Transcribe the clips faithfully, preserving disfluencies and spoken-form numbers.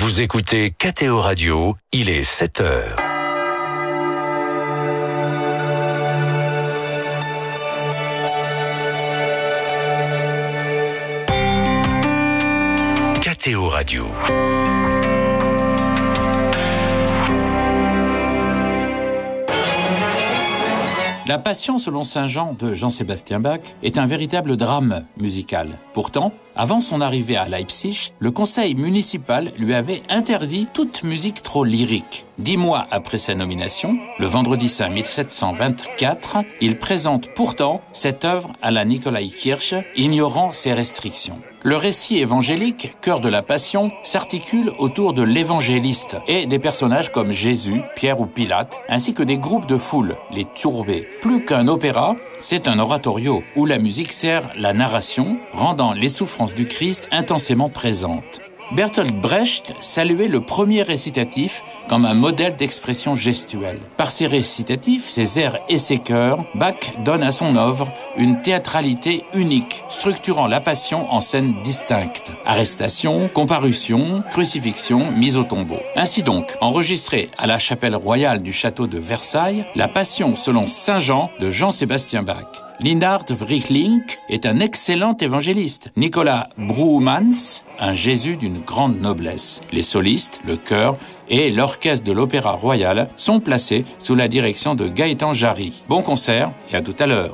Vous écoutez K T O Radio, il est sept heures. K T O Radio. La Passion selon Saint Jean de Jean-Sébastien Bach est un véritable drame musical. Pourtant, avant son arrivée à Leipzig, le conseil municipal lui avait interdit toute musique trop lyrique. Dix mois après sa nomination, le vendredi saint mille sept cent vingt-quatre, il présente pourtant cette œuvre à la Nikolaikirche, ignorant ses restrictions. Le récit évangélique, cœur de la Passion, s'articule autour de l'évangéliste et des personnages comme Jésus, Pierre ou Pilate, ainsi que des groupes de foule, les tourbés. Plus qu'un opéra, c'est un oratorio où la musique sert la narration, rendant les souffrances du Christ intensément présentes. Bertolt Brecht saluait le premier récitatif comme un modèle d'expression gestuelle. Par ses récitatifs, ses airs et ses chœurs, Bach donne à son œuvre une théâtralité unique, structurant la Passion en scènes distinctes. Arrestation, comparution, crucifixion, mise au tombeau. Ainsi donc, enregistrée à la chapelle royale du château de Versailles, la Passion selon Saint Jean de Jean-Sébastien Bach. Linhard Wrichlink est un excellent évangéliste. Nicolas Broomans, un Jésus d'une grande noblesse. Les solistes, le chœur et l'orchestre de l'Opéra Royal sont placés sous la direction de Gaëtan Jarry. Bon concert et à tout à l'heure.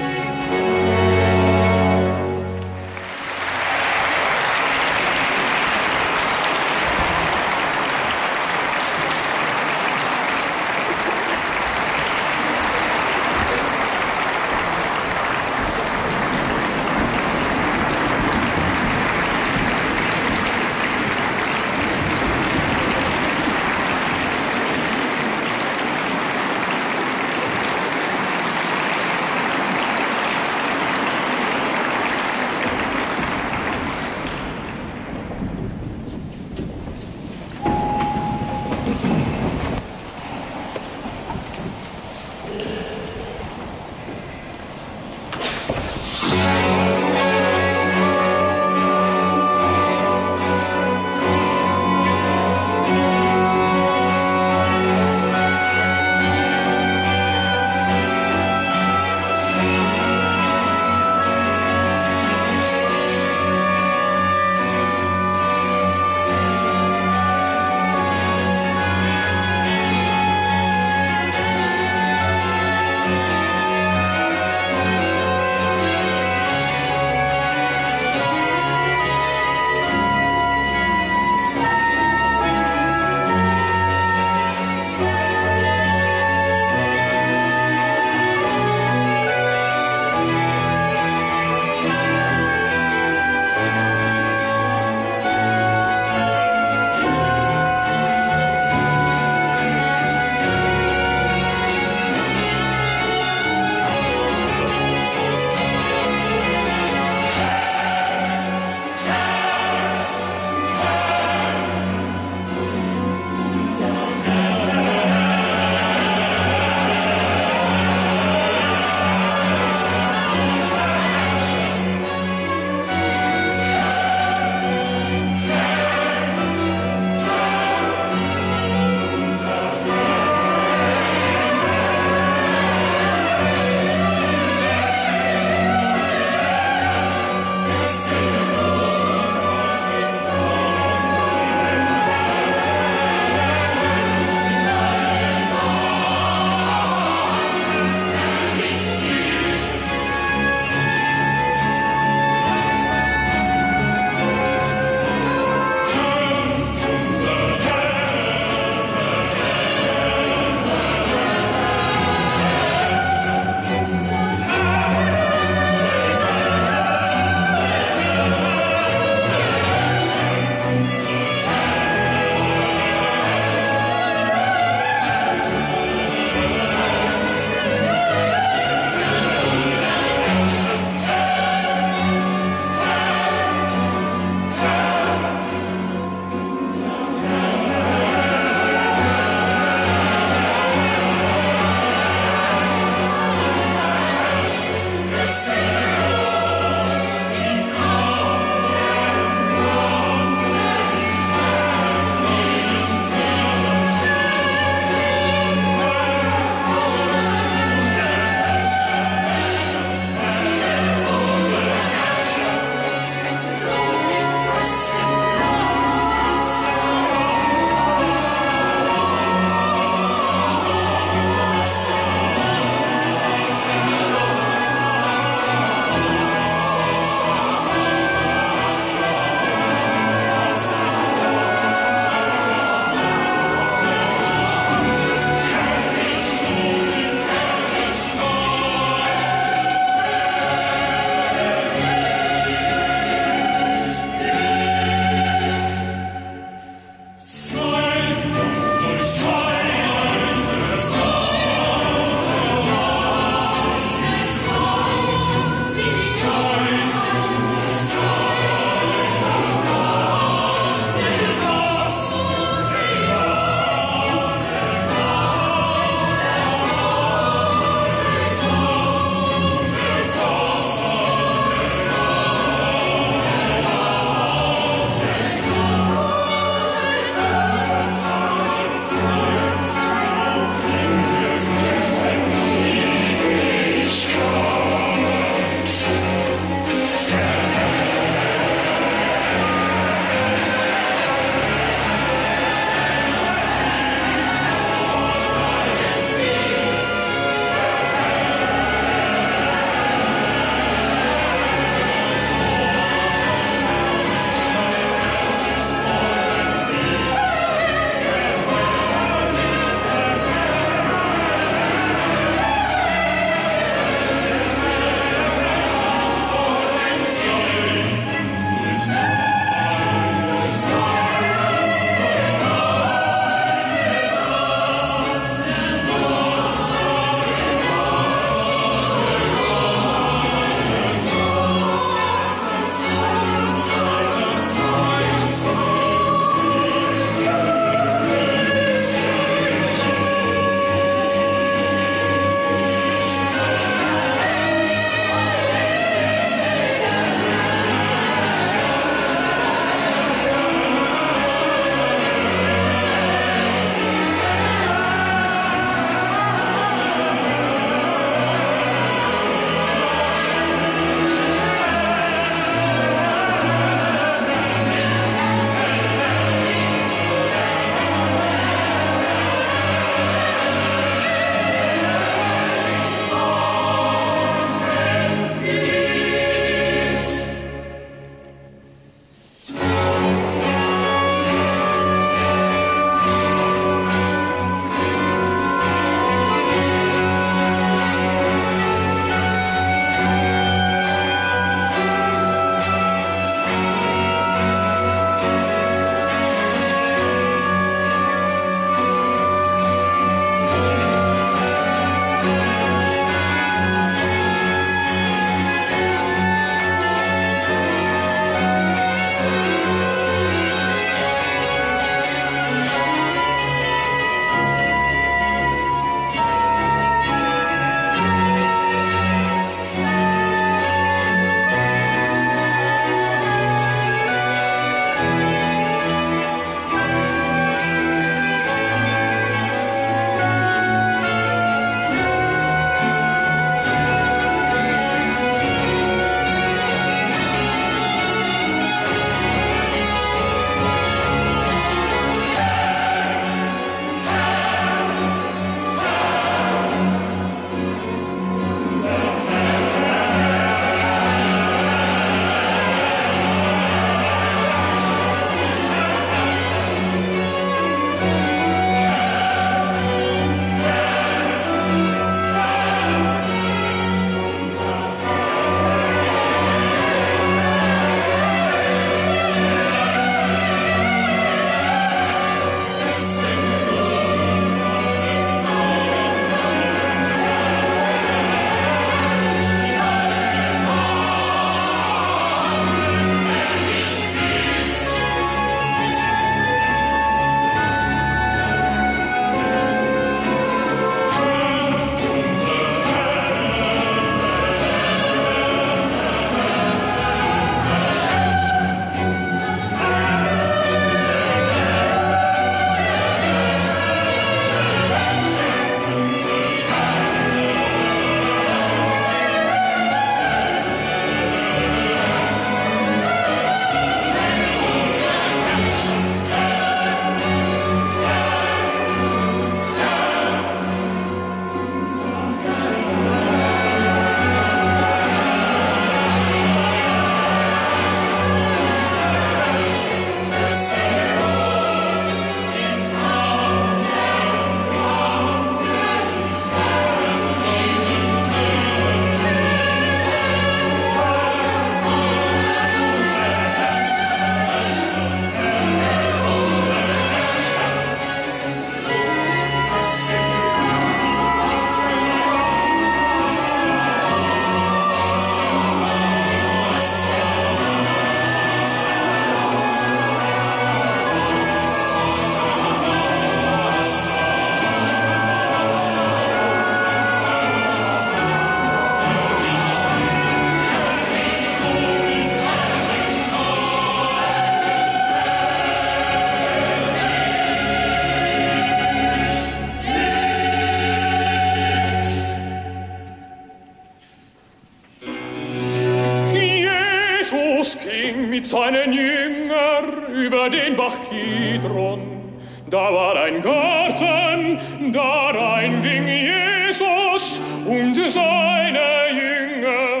seinen Jüngern über den Bach Kidron. Da war ein Garten, darein ging Jesus und seine Jünger.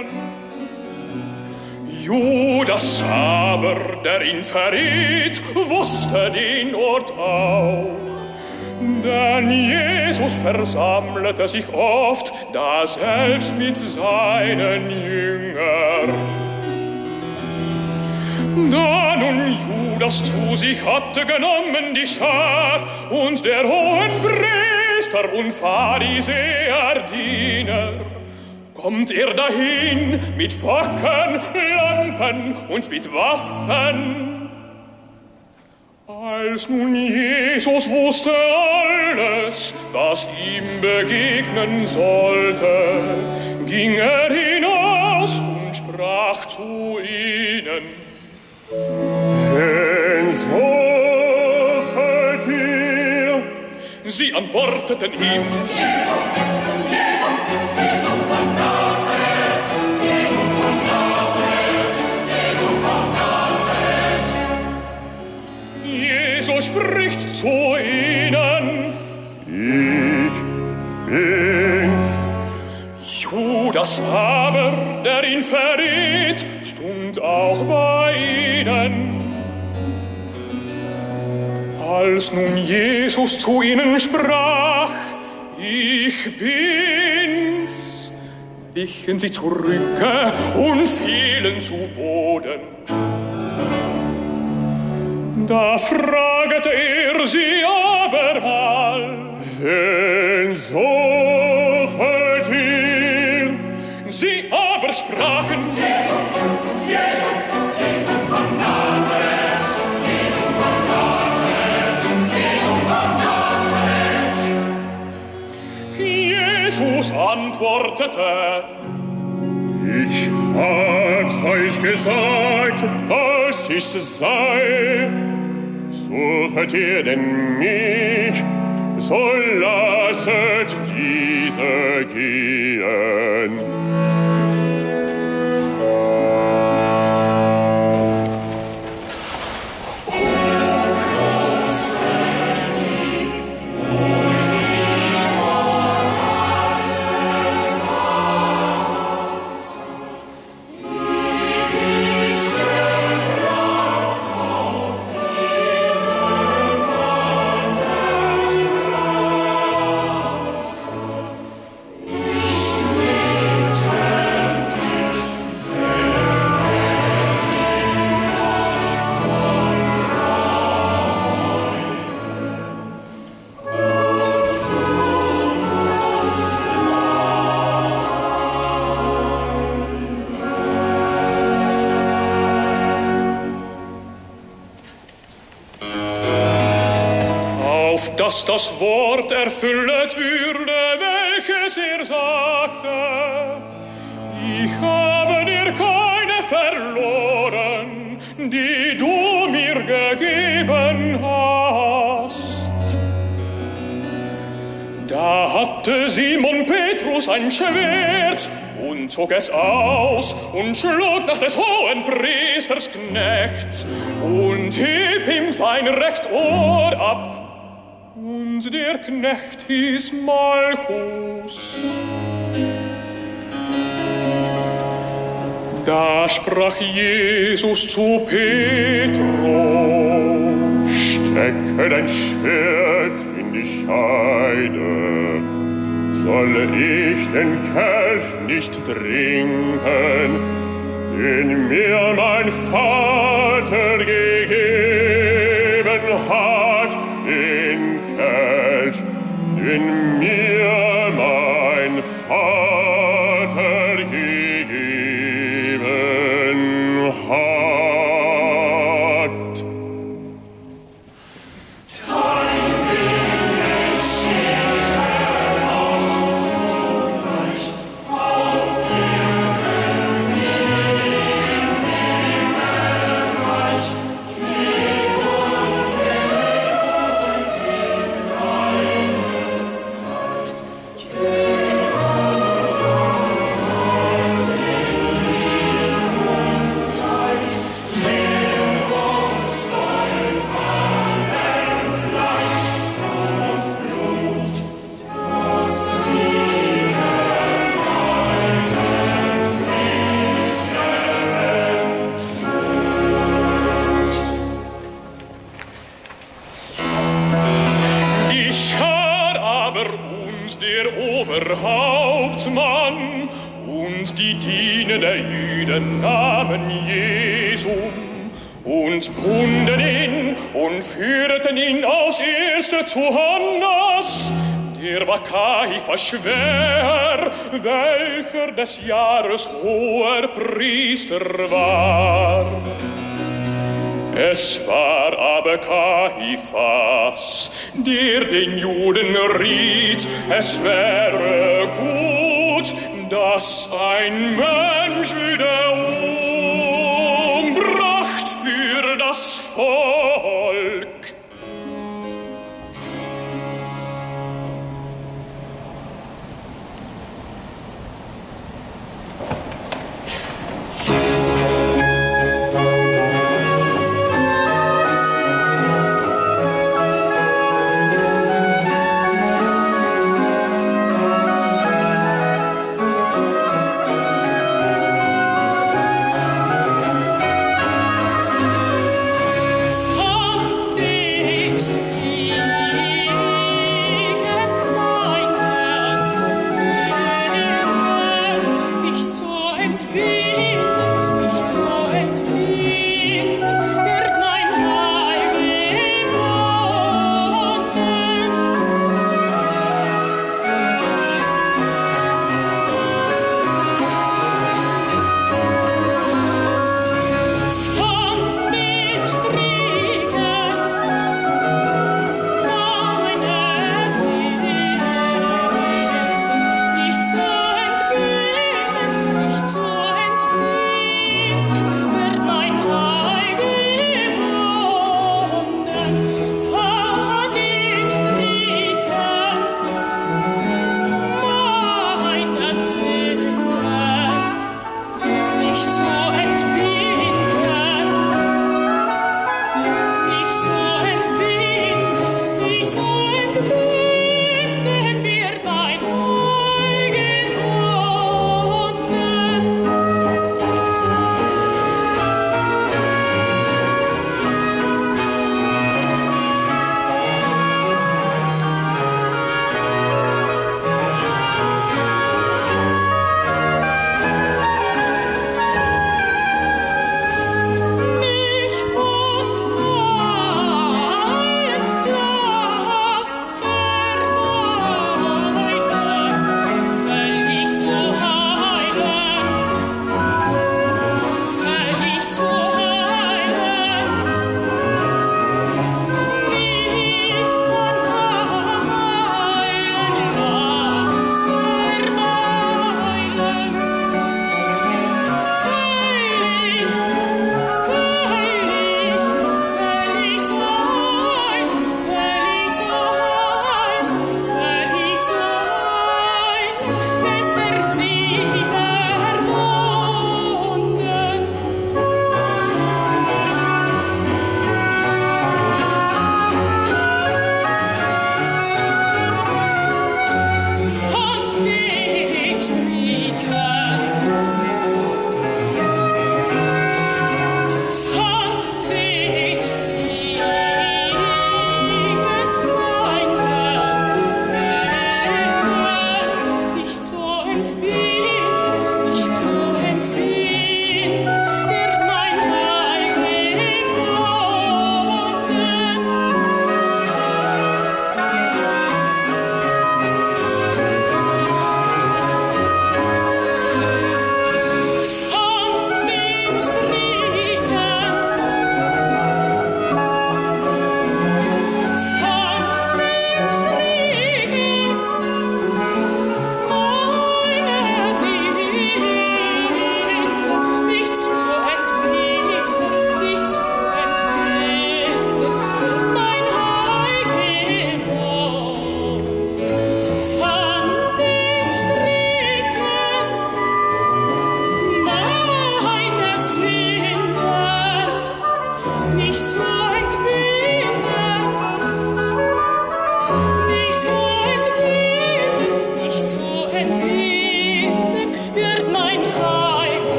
Judas aber, der ihn verriet, wusste den Ort auch. Denn Jesus versammelte sich oft, da selbst mit seinen Jüngern. Da nun Judas zu sich hatte genommen die Schar und der Hohenpriester und Pharisäer Diener, kommt er dahin mit Fackeln, Lampen und mit Waffen. Als nun Jesus wusste alles, was ihm begegnen sollte, ging er hinaus und sprach zu ihnen: Wen suchet ihr? Sie antworteten ihm: Jesus, Jesus, Jesus von Nazareth, Jesus von Nazareth, Jesus von Nazareth. Jesus spricht zu ihnen: Ich bin's. Judas aber, der ihn verriet, stund auch bei ihnen. Als nun Jesus zu ihnen sprach: Ich bin's, wichen sie zurücke und fielen zu Boden. Da fragete er sie abermal: Wen suchet ihr? Sie aber sprachen: Jesus, Jesus, Jesus von Nazareth, Jesus von Nazareth, Jesus von Nazareth. Jesus antwortete: Ich hab's euch gesagt, dass ich's sei. Suchet ihr denn mich, so lasset diese gehen. dass das Wort erfüllet würde, welches er sagte. Ich habe dir keine verloren, die du mir gegeben hast. Da hatte Simon Petrus ein Schwert und zog es aus und schlug nach des Hohenpriesters Knecht und hieb ihm sein recht Ohr ab. Und der Knecht hieß Malchus. Da sprach Jesus zu Petrus: Stecke dein Schwert in die Scheide. Soll ich den Kelch nicht trinken, den mir mein Vater gegeben hat, den Kelch, den mir mein Vater gegeben hat. Thank you. Oberhauptmann, und die Diener der Juden nahmen Jesum und bunden ihn und führten ihn aufs Erste zu Hannas. Der war Kaiphas schwer, welcher des Jahres hoher Priester war. Es war aber Kaiphas, der den Juden riet, es wäre gut, dass ein Mensch würde umbracht für das Volk.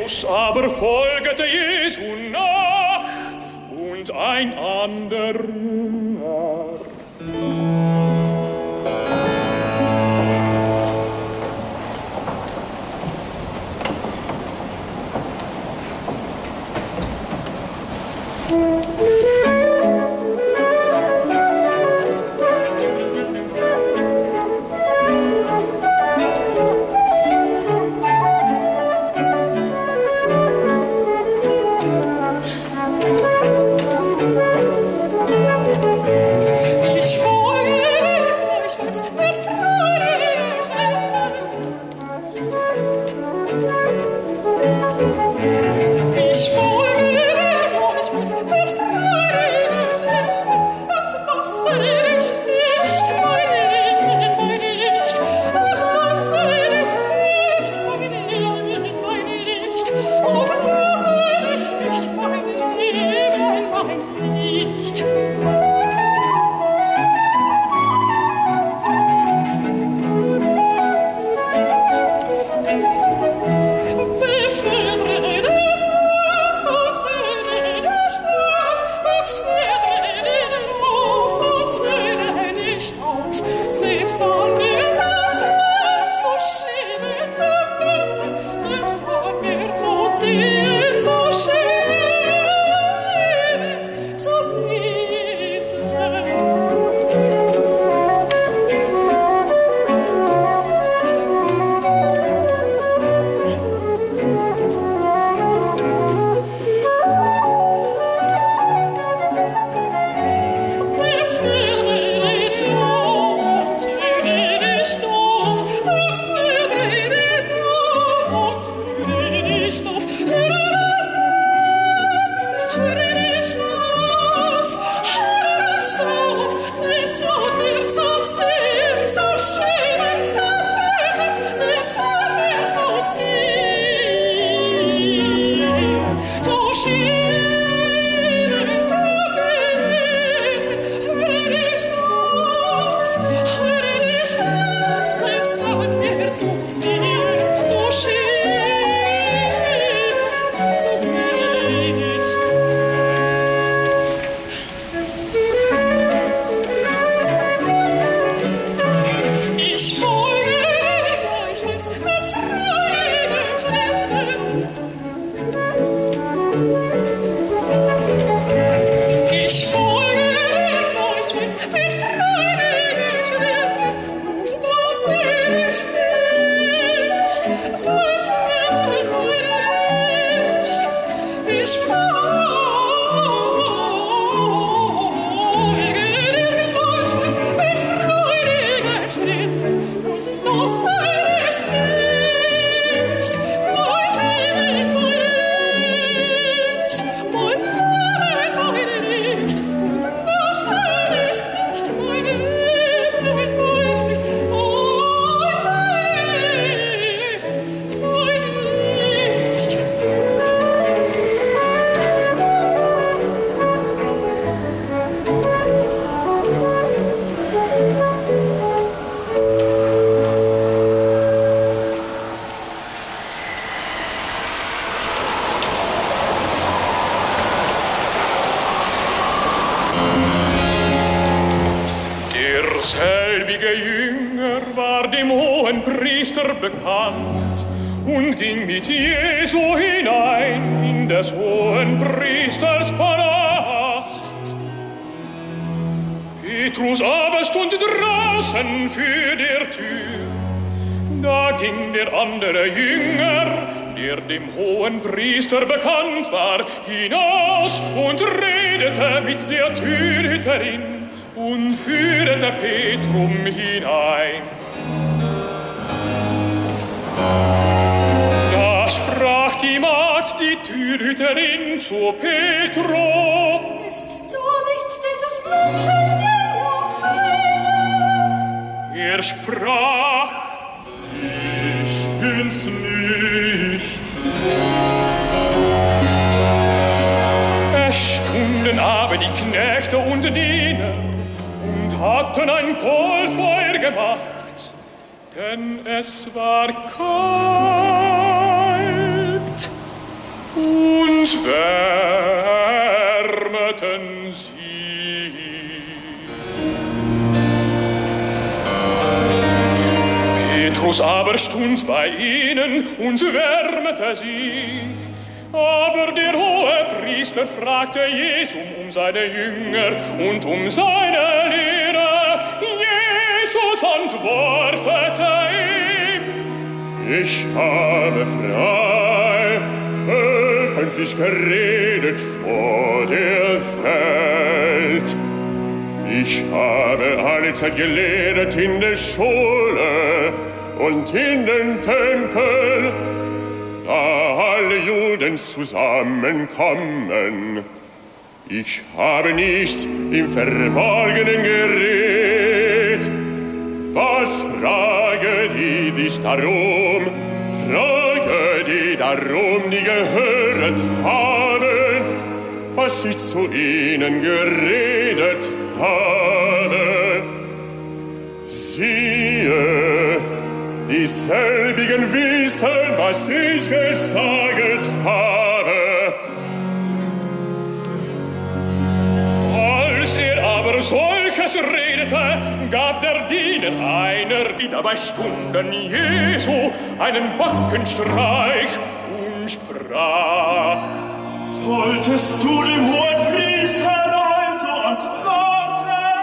Petrus aber folgete Jesu nach und ein anderer Jünger. Selbige Jünger war dem hohen Priester bekannt und ging mit Jesu hinein in des hohen Priesters Palast. Petrus aber stund draußen für der Tür. Da ging der andere Jünger, der dem hohen Priester bekannt war, hinaus und redete mit der Türhüterin und führte Petrum hinein. Da sprach die Magd, die Türhüterin, zu Petrum: Bist du nicht dieses Menschenjünger? Er sprach: Ich bin's nicht. Es stunden aber die Knechte und Diener und hatten ein Kohlfeuer gemacht, denn es war kalt. und wärmeten sie. Petrus aber stund bei ihnen und wärmete sich. Aber der Hohepriester fragte Jesum um seine Jünger und um seine Lehre. Jesus antwortete ihm: Ich habe frei, öffentlich geredet vor der Welt. Ich habe alle Zeit gelehrt in der Schule und in den Tempel, da alle Juden zusammenkommen. Ich habe nicht im Verborgenen geredet. Was frage die dich darum? Frage die darum, die gehört haben, was ich zu ihnen geredet habe. Siehe, dieselbigen wissen, was ich gesagt habe. Als er aber solches redete, gab der Diener einer, die dabei stunden, Jesu einen Backenstreich und sprach: Solltest du dem Hohenpriester also antworten?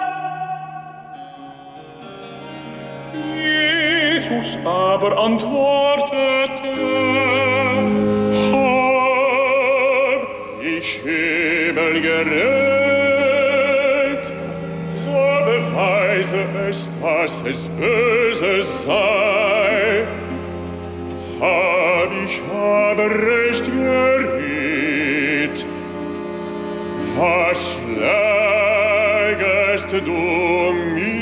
Jesus aber antwortete: Hab ich Himmel gerät, so beweise es, dass es böse sei. Hab ich aber recht geredet, was schlägest du mich?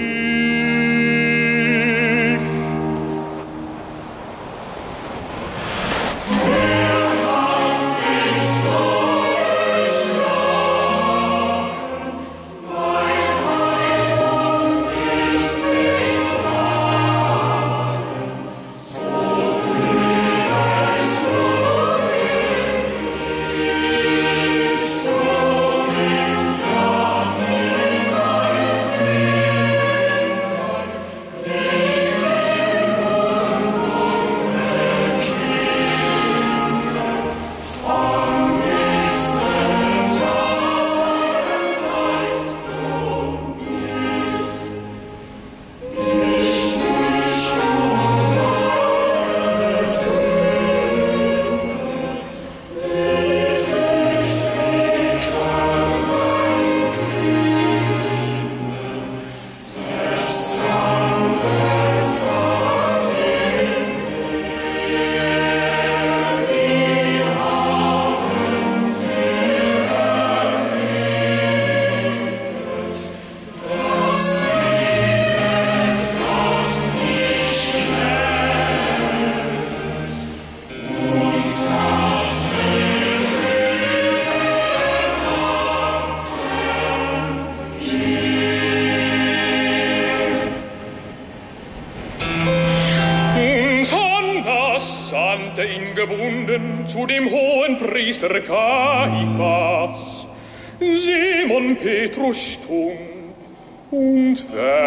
Gebunden zu dem Hohenpriester Kaiphas. Simon Petrus stund und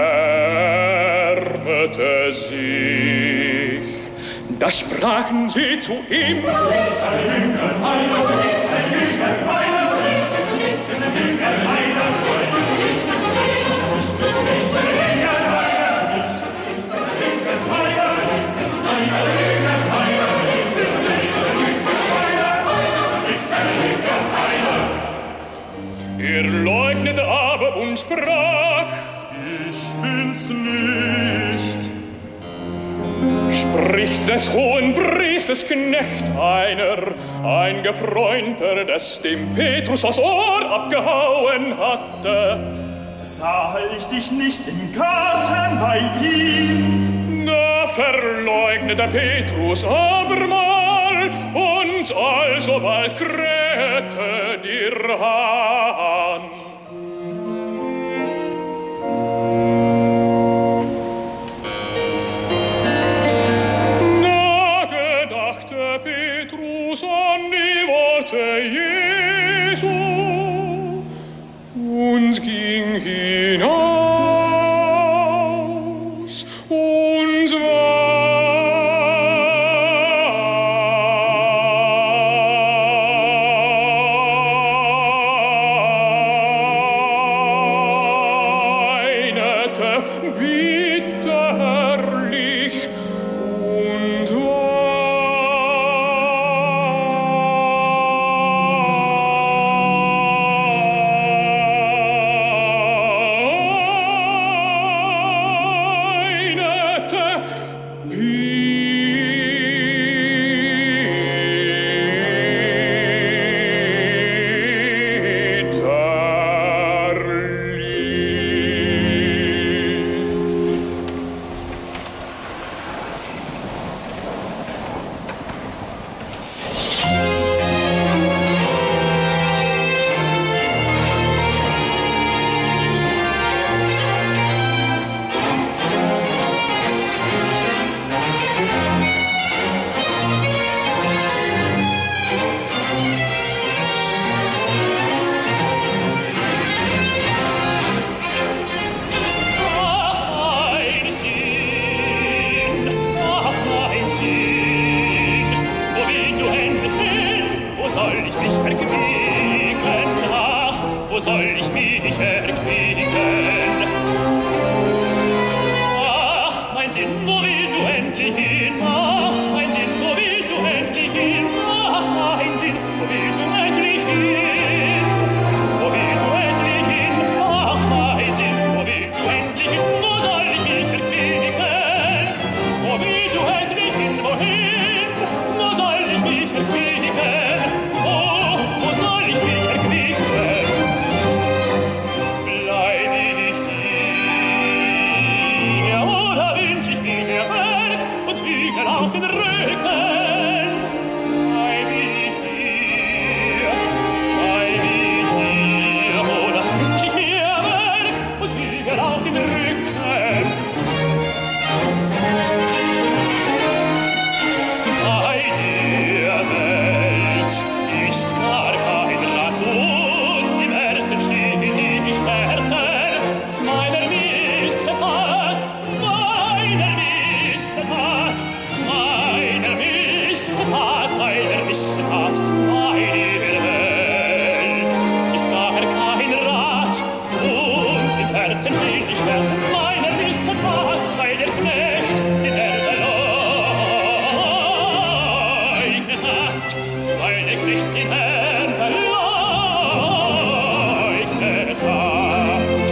wärmete sich. Da sprachen sie zu ihm: Er leugnete aber und sprach: Ich bin's nicht. Spricht des Hohenpriesters Knecht einer, ein Gefreunter, des dem Petrus das Ohr abgehauen hatte. Sah ich dich nicht im Garten bei ihm? Da verleugnete Petrus abermal, und alsobald krähte der Hahn. Da gedachte Petrus an die Worte wo willst du endlich hin? Ach, mein Sinn, wo willst du endlich hin? Ach, mein Sinn, wo willst du endlich hin? Wo willst du endlich hin? Ach, mein Sinn, wo willst du endlich hin? Wo soll ich mich erquicken? Wo willst du endlich hin? Wohin? Wo soll ich mich erquicken? Oh, wo soll ich mich erquicken? Bleib ich hier, oder wünsch ich mir mehr Berg und Hügel auf den Rücken? Bleib ich hier, bleib ich hier, oder wünsch ich mir Berg und Hügel auf den Rücken? Bei der Welt ist gar kein Rand und im Herzen stehen die Schmerzen meiner Missetat, meiner Missetat, meiner Missetat, meiner Missetat. Bei der Welt ist gar kein Rat und im Herzen stehen die Schmerzen meiner Missetat, weil der Knecht den Erde verleugnet hat, weil der Knecht den Herrn verleugnet hat.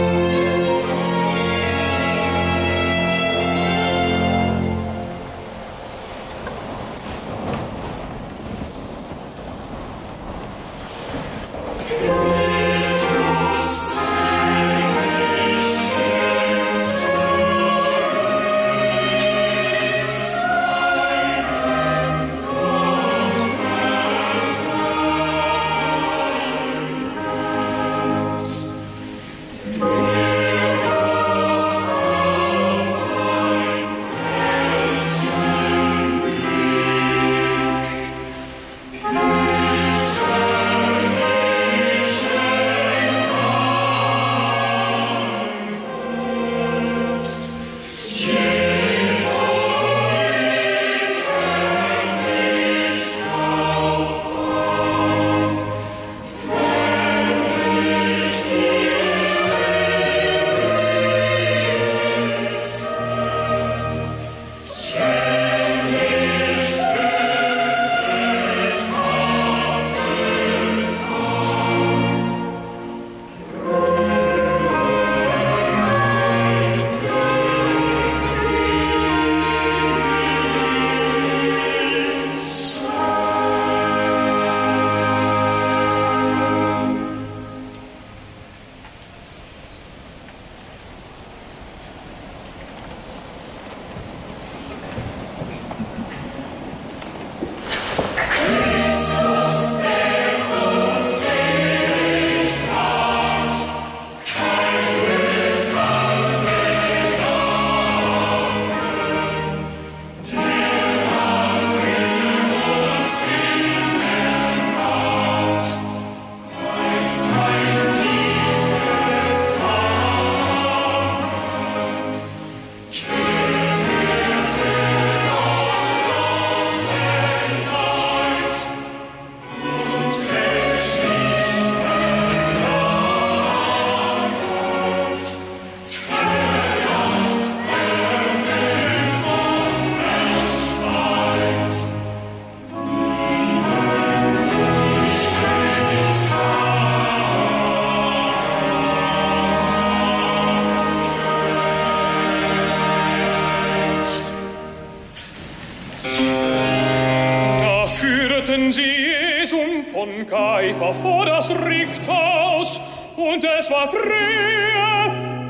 Kaifer vor das Richthaus, und es war Freie.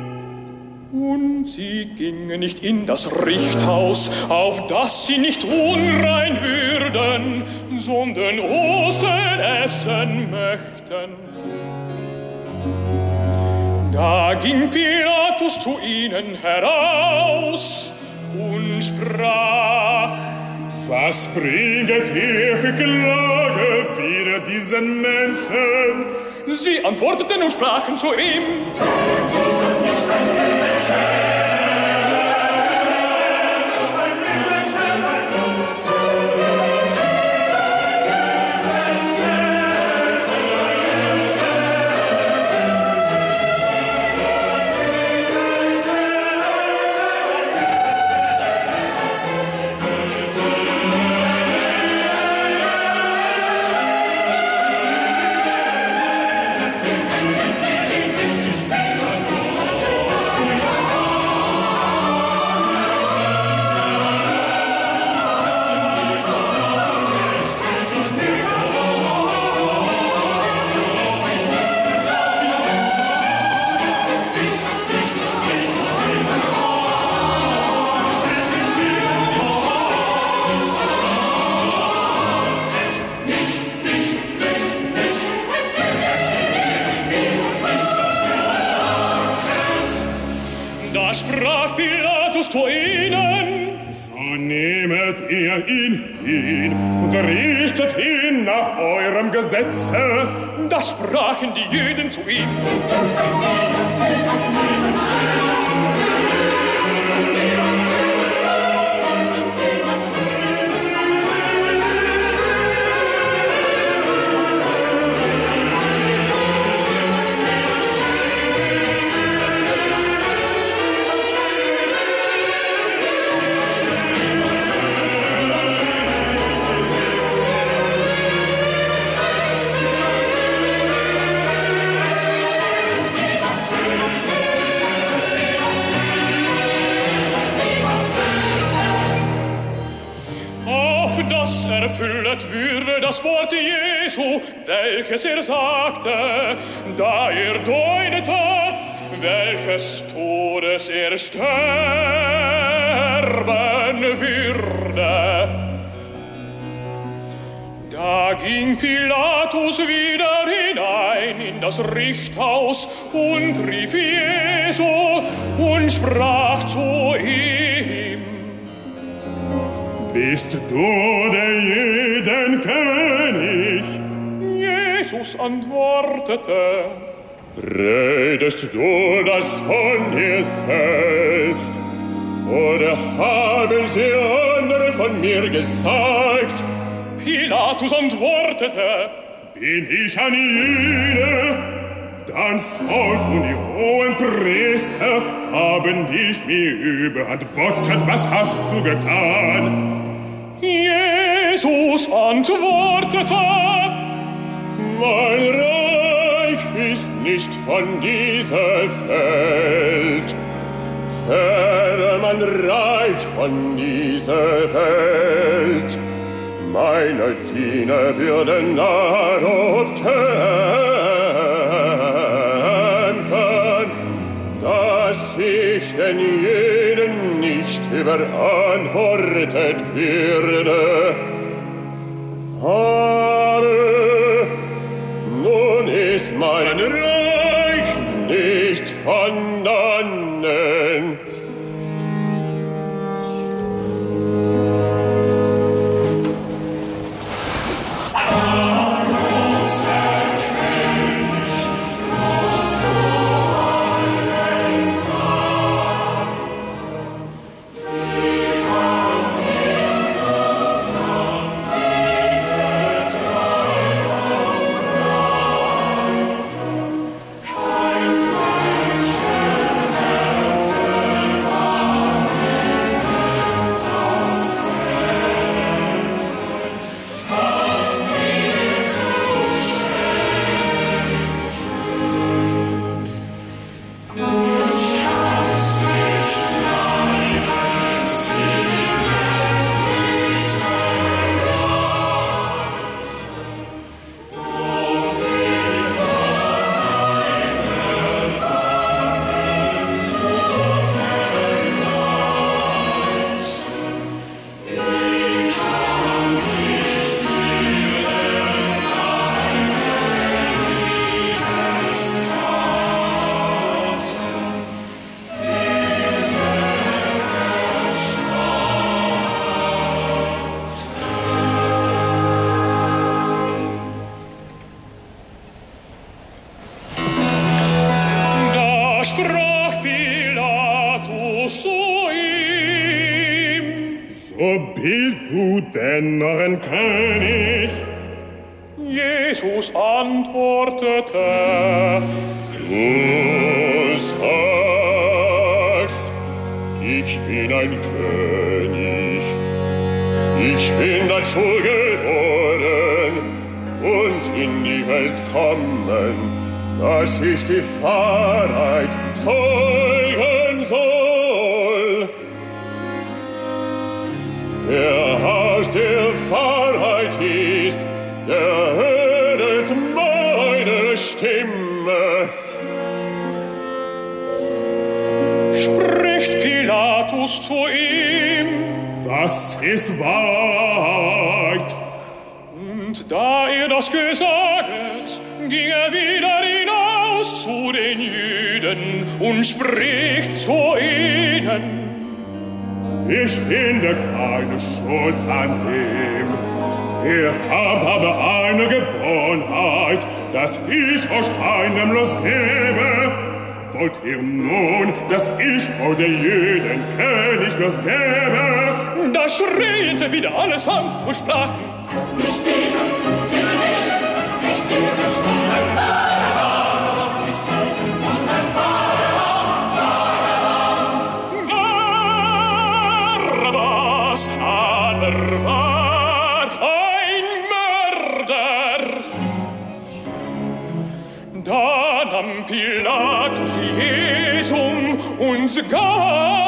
Und sie gingen nicht in das Richthaus, auf dass sie nicht unrein würden, sondern Osten essen möchten. Da ging Pilatus zu ihnen heraus und sprach: Was bringet ihr für Klage wider diesen Menschen? Sie antworteten und sprachen zu ihm: So nehmet ihr ihn hin und richtet ihn nach eurem Gesetze. Da sprachen die Juden zu ihm: erfüllet würde das Wort Jesu, welches er sagte, da er deutete, welches Todes er sterben würde. Da ging Pilatus wieder hinein in das Richthaus und rief Jesu und sprach zu ihm: Bist du der Judenkönig? Jesus antwortete: Redest du das von dir selbst? Oder haben sie andere von mir gesagt? Pilatus antwortete: Bin ich ein Jude? Dann Volk und die hohen Priester haben dich mir überantwortet. Was hast du getan? Jesus antwortete: Mein Reich ist nicht von dieser Welt. Wäre mein Reich von dieser Welt, meine Diener würden darob kämpfen, dass ich den Juden nicht überantwortet würde. Aber nun ist mein Reich nicht von dannen. Denn noch ein König? Jesus antwortete: Du sagst, ich bin ein König. Ich bin dazu geboren und in die Welt kommen, dass ich die Wahrheit zeugen soll. Wer aus der Wahrheit ist, der höret meine Stimme. Spricht Pilatus zu ihm: Was ist Wahrheit? Und da er das gesagt, ging er wieder hinaus zu den Juden und spricht zu ihnen: Ich finde keine Schuld an ihm. Ihr habt aber eine Gewohnheit, dass ich euch einem losgebe. Wollt ihr nun, dass ich oder jeden König losgebe? Da schrien sie wieder allesamt und sprachen: Nicht diesen, diesen nicht, nicht diesen, sondern Barabbas, nicht diesen, sondern Barabbas. Barabbas aber war ein Mörder. Da nahm Pilatus Jesum und gab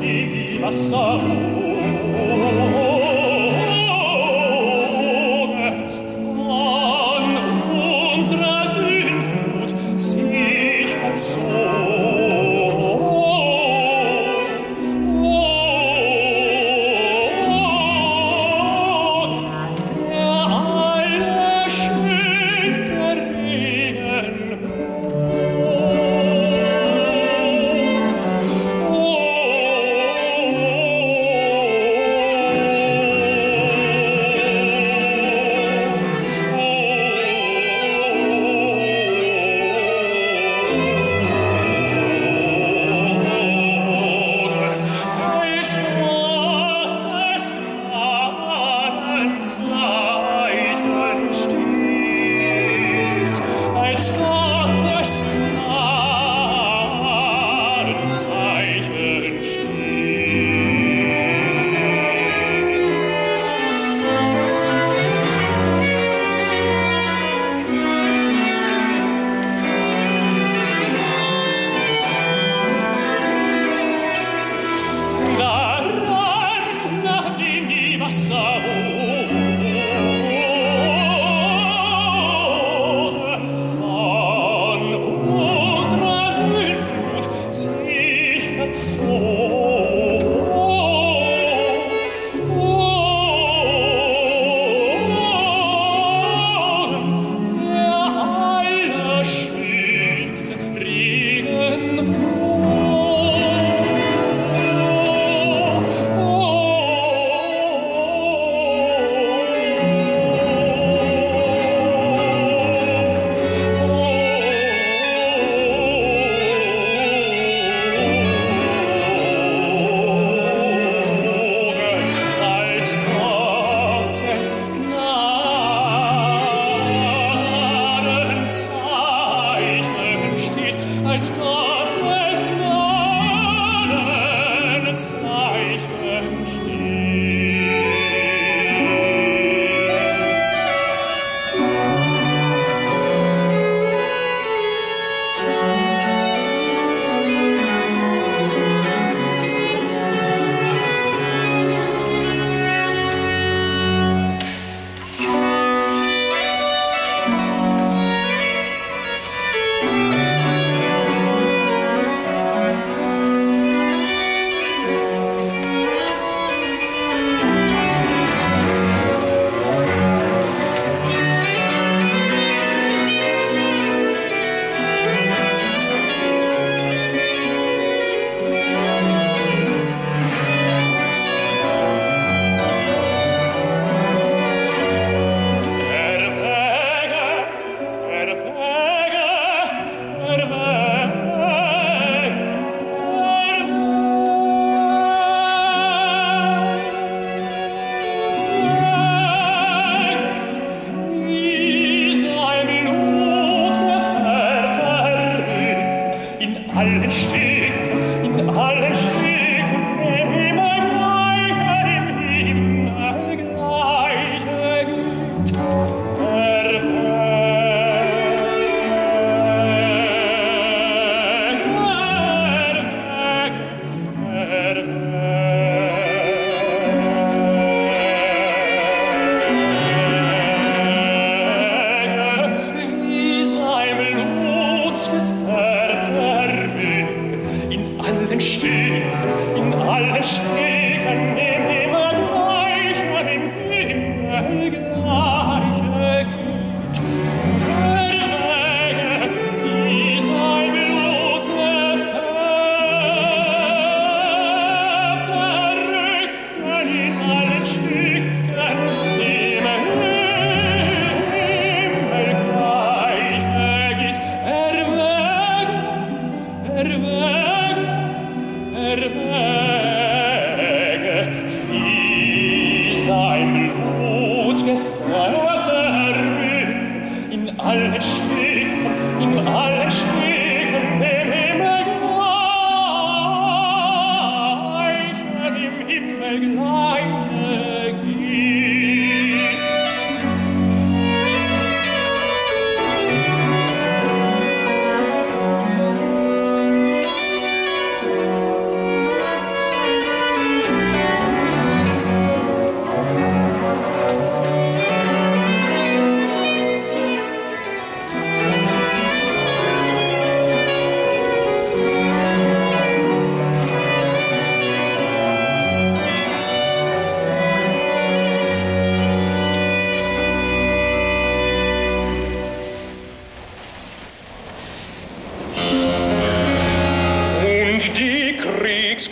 die Wasser von unserer Sündflut sich verzogen.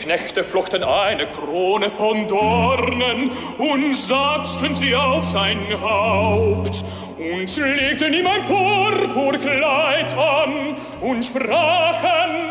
Knechte flochten eine Krone von Dornen und satzten sie auf sein Haupt und legten ihm ein Purpurkleid an und sprachen: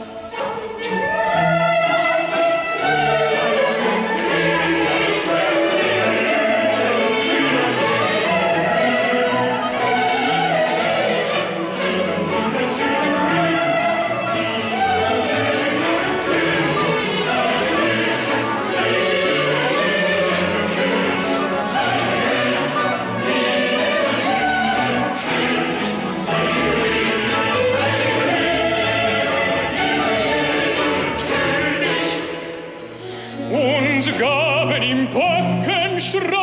und gaben ihm Bockenstreiche.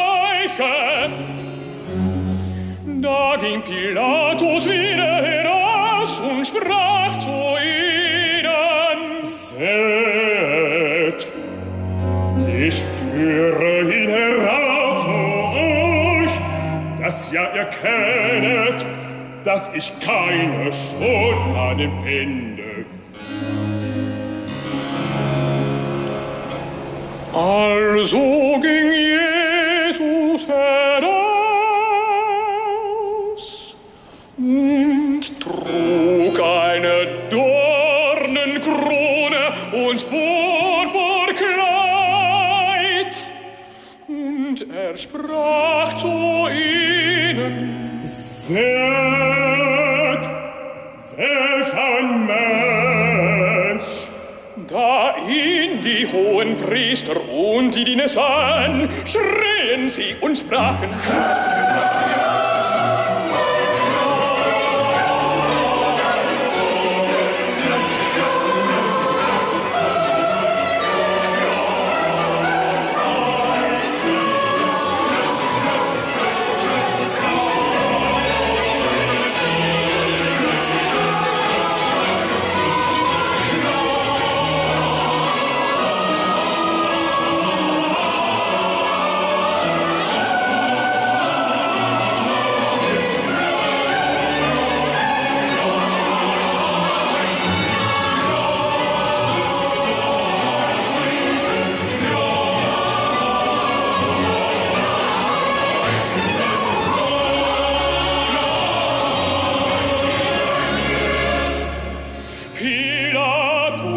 Da ging Pilatus wieder heraus und sprach zu ihnen: Seht, ich führe ihn heraus zu euch, dass ihr erkennet, dass ich keine Schuld an ihm finde. Also ging Jesus heraus und trug eine Dornenkrone und Purpurkleid. Und er sprach zu ihnen: Seht, welch ein Mensch! Da ihn die hohen Priester und die Diener sahen, schrien sie und sprachen: